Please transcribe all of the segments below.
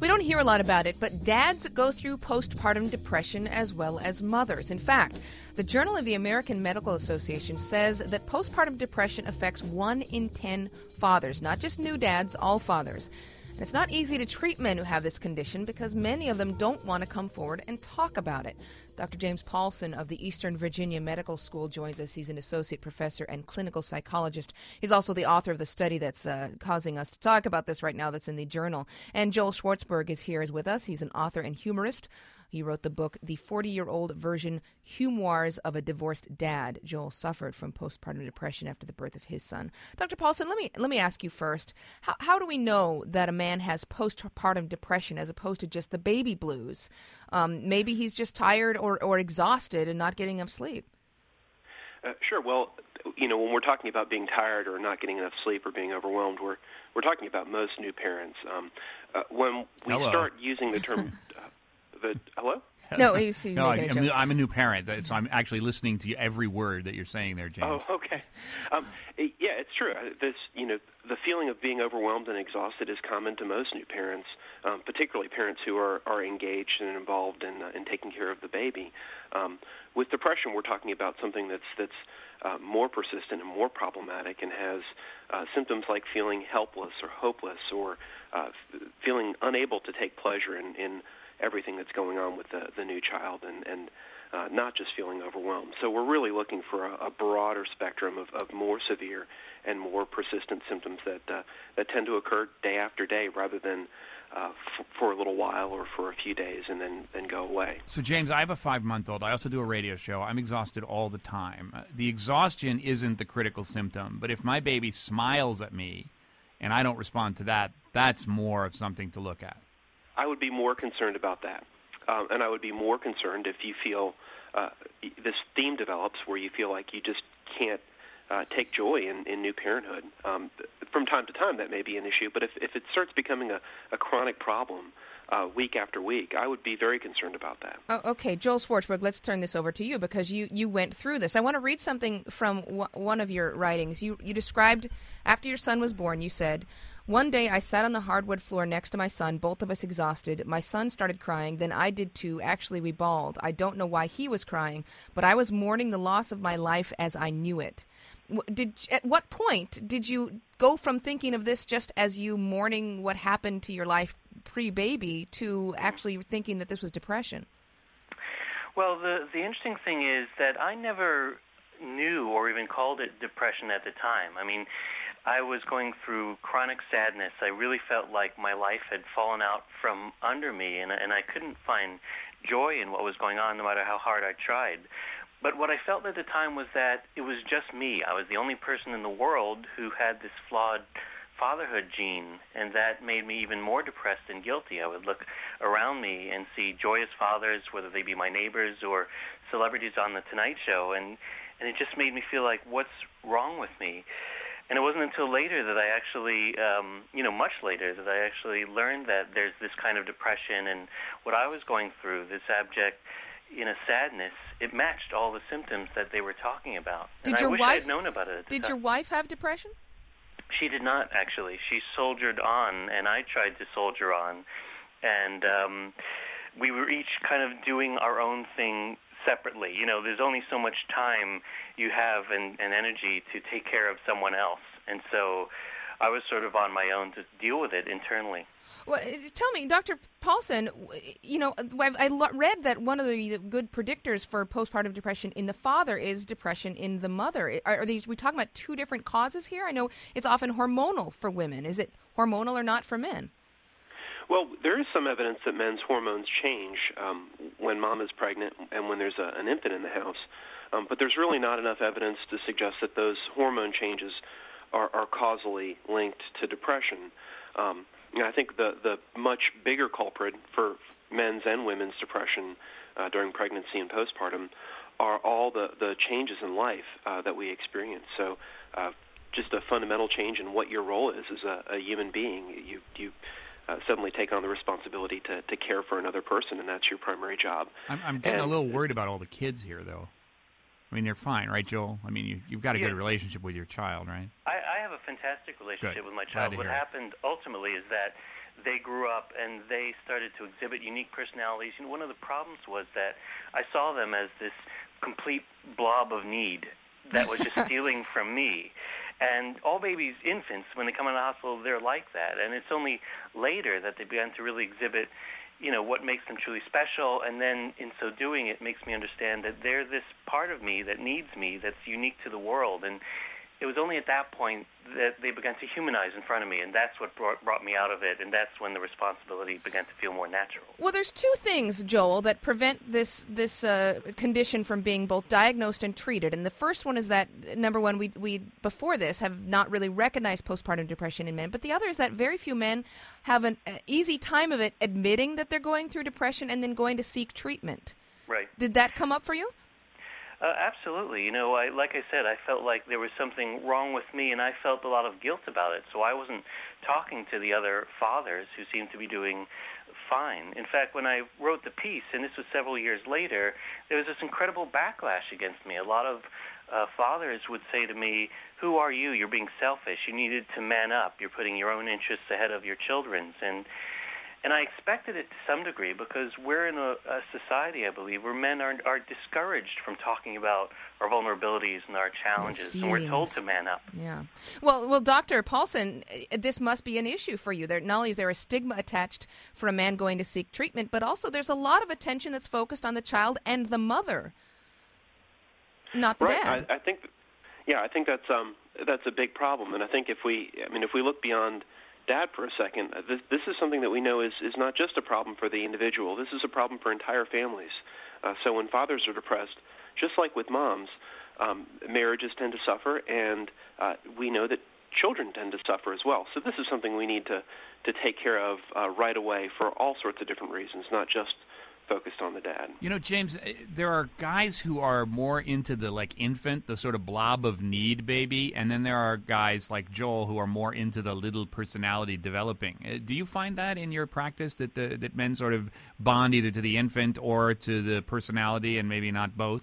We don't hear a lot about it, but dads go through postpartum depression as well as mothers. In fact, the Journal of the American Medical Association says that postpartum depression affects 1 in 10 fathers, not just new dads, all fathers. And it's not easy to treat men who have this condition because many of them don't want to come forward and talk about it. Dr. James Paulson of the Eastern Virginia Medical School joins us. He's an associate professor and clinical psychologist. He's also the author of the study that's causing us to talk about this right now that's in the journal. And Joel Schwartzberg is here with us. He's an author and humorist. He wrote the book, The 40-Year-Old Version, Humoirs of a Divorced Dad. Joel suffered from postpartum depression after the birth of his son. Dr. Paulson, let me ask you first, how do we know that a man has postpartum depression as opposed to just the baby blues? Maybe he's just tired or exhausted and not getting enough sleep. Sure. Well, when we're talking about being tired or not getting enough sleep or being overwhelmed, we're talking about most new parents. When we start using the term... Hello? No, I'm a new parent, so I'm actually listening to every word that you're saying there, James. Oh, okay. Yeah, it's true. The feeling of being overwhelmed and exhausted is common to most new parents, particularly parents who are engaged and involved in taking care of the baby. With depression, we're talking about something that's more persistent and more problematic and has symptoms like feeling helpless or hopeless or feeling unable to take pleasure in everything that's going on with the new child and not just feeling overwhelmed. So we're really looking for a broader spectrum of more severe and more persistent symptoms that tend to occur day after day rather than for a little while or for a few days and then go away. So, James, I have a 5-month-old. I also do a radio show. I'm exhausted all the time. The exhaustion isn't the critical symptom, but if my baby smiles at me and I don't respond to that, that's more of something to look at. I would be more concerned about that. And I would be more concerned if you feel this theme develops where you feel like you just can't take joy in new parenthood. From time to time, that may be an issue, but if it starts becoming a chronic problem week after week, I would be very concerned about that. Oh, okay, Joel Schwartzberg, let's turn this over to you because you went through this. I want to read something from one of your writings. You described, after your son was born, you said, "One day I sat on the hardwood floor next to my son, both of us exhausted. My son started crying, then I did too. Actually, we bawled. I don't know why he was crying, but I was mourning the loss of my life as I knew it." At what point did you go from thinking of this just as you mourning what happened to your life pre-baby to actually thinking that this was depression? Well, the interesting thing is that I never knew or even called it depression at the time. I mean, I was going through chronic sadness. I really felt like my life had fallen out from under me, and I couldn't find joy in what was going on no matter how hard I tried. But what I felt at the time was that it was just me. I was the only person in the world who had this flawed fatherhood gene, and that made me even more depressed and guilty. I would look around me and see joyous fathers, whether they be my neighbors or celebrities on The Tonight Show, and it just made me feel like, what's wrong with me? And it wasn't until later that I actually, much later, that I actually learned that there's this kind of depression, and what I was going through, this abject, sadness, it matched all the symptoms that they were talking about. And I wish I had known about it at the time. Did your wife have depression? She did not, actually. She soldiered on, and I tried to soldier on. And we were each kind of doing our own thing separately. There's only so much time you have and energy to take care of someone else. And so I was sort of on my own to deal with it internally. Well, tell me, Dr. Paulson, I read that one of the good predictors for postpartum depression in the father is depression in the mother. Are we talking about two different causes here? I know it's often hormonal for women. Is it hormonal or not for men? Well, there is some evidence that men's hormones change when mom is pregnant and when there's an infant in the house. But there's really not enough evidence to suggest that those hormone changes are causally linked to depression. I think the much bigger culprit for men's and women's depression during pregnancy and postpartum are all the changes in life that we experience. So just a fundamental change in what your role is as a human being. You suddenly take on the responsibility to care for another person, and that's your primary job. I'm getting a little worried about all the kids here, though. I mean, they're fine, right, Joel? I mean, you've got a good relationship with your child, right? I have a fantastic relationship with my child. What happened ultimately is that they grew up and they started to exhibit unique personalities. One of the problems was that I saw them as this complete blob of need that was just stealing from me. And all babies, infants, when they come out of the hospital, they're like that. And it's only later that they began to really exhibit, what makes them truly special. And then in so doing, it makes me understand that they're this part of me that needs me, that's unique to the world. And it was only at that point that they began to humanize in front of me, and that's what brought me out of it, and that's when the responsibility began to feel more natural. Well, there's two things, Joel, that prevent this condition from being both diagnosed and treated. And the first one is that, number one, we before this have not really recognized postpartum depression in men, but the other is that very few men have an easy time of it admitting that they're going through depression and then going to seek treatment. Right. Did that come up for you? Absolutely. Like I said, I felt like there was something wrong with me, and I felt a lot of guilt about it. So I wasn't talking to the other fathers who seemed to be doing fine. In fact, when I wrote the piece, and this was several years later, there was this incredible backlash against me. A lot of fathers would say to me, "Who are you? You're being selfish. You needed to man up. You're putting your own interests ahead of your children's." And I expected it to some degree because we're in a society, I believe, where men are discouraged from talking about our vulnerabilities and our challenges, and we're told to man up. Yeah. Well, Dr. Paulson, this must be an issue for you. Not only is there a stigma attached for a man going to seek treatment, but also there's a lot of attention that's focused on the child and the mother, not the dad. I think that's a big problem, and I think if we look beyond Dad for a second, this is something that we know is not just a problem for the individual. This is a problem for entire families. So when fathers are depressed, just like with moms, marriages tend to suffer, and we know that children tend to suffer as well. So this is something we need to take care of right away for all sorts of different reasons, not just focused on the dad. James, there are guys who are more into the infant, the sort of blob of need baby, and then there are guys like Joel who are more into the little personality developing. Do you find that in your practice that men sort of bond either to the infant or to the personality and maybe not both?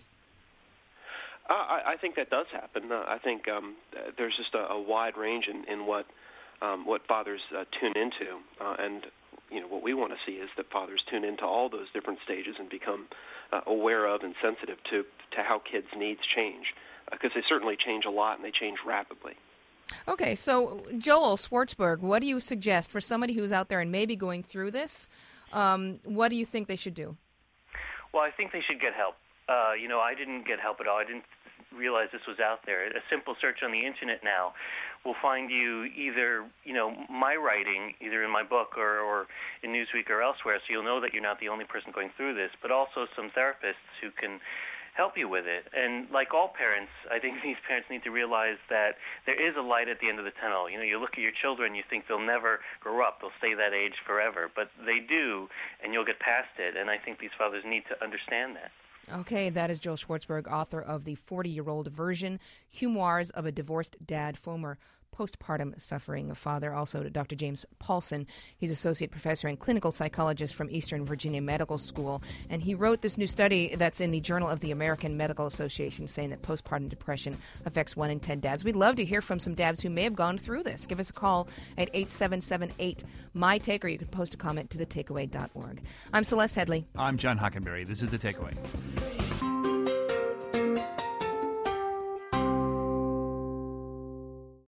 I think that does happen. I think there's just a wide range in what fathers tune into, and what we want to see is that fathers tune into all those different stages and become aware of and sensitive to how kids' needs change, because they certainly change a lot and they change rapidly. Okay, so Joel Schwartzberg, what do you suggest for somebody who's out there and maybe going through this? What do you think they should do? Well, I think they should get help. I didn't get help at all. I didn't realize this was out there. A simple search on the internet now will find you either, my writing, either in my book or in Newsweek or elsewhere, so you'll know that you're not the only person going through this, but also some therapists who can help you with it. And like all parents, I think these parents need to realize that there is a light at the end of the tunnel. You look at your children, you think they'll never grow up, they'll stay that age forever, but they do, and you'll get past it. And I think these fathers need to understand that. Okay, that is Joel Schwartzberg, author of The 40-Year-Old Version, Memoirs of a Divorced Dad, Former Postpartum Suffering Father. Also to Dr. James Paulson. He's Associate Professor and Clinical Psychologist from Eastern Virginia Medical School. And he wrote this new study that's in the Journal of the American Medical Association saying that postpartum depression affects 1 in 10 dads. We'd love to hear from some dads who may have gone through this. Give us a call at 877-8-MY-TAKE, or you can post a comment to thetakeaway.org. I'm Celeste Headley. I'm John Hockenberry. This is The Takeaway.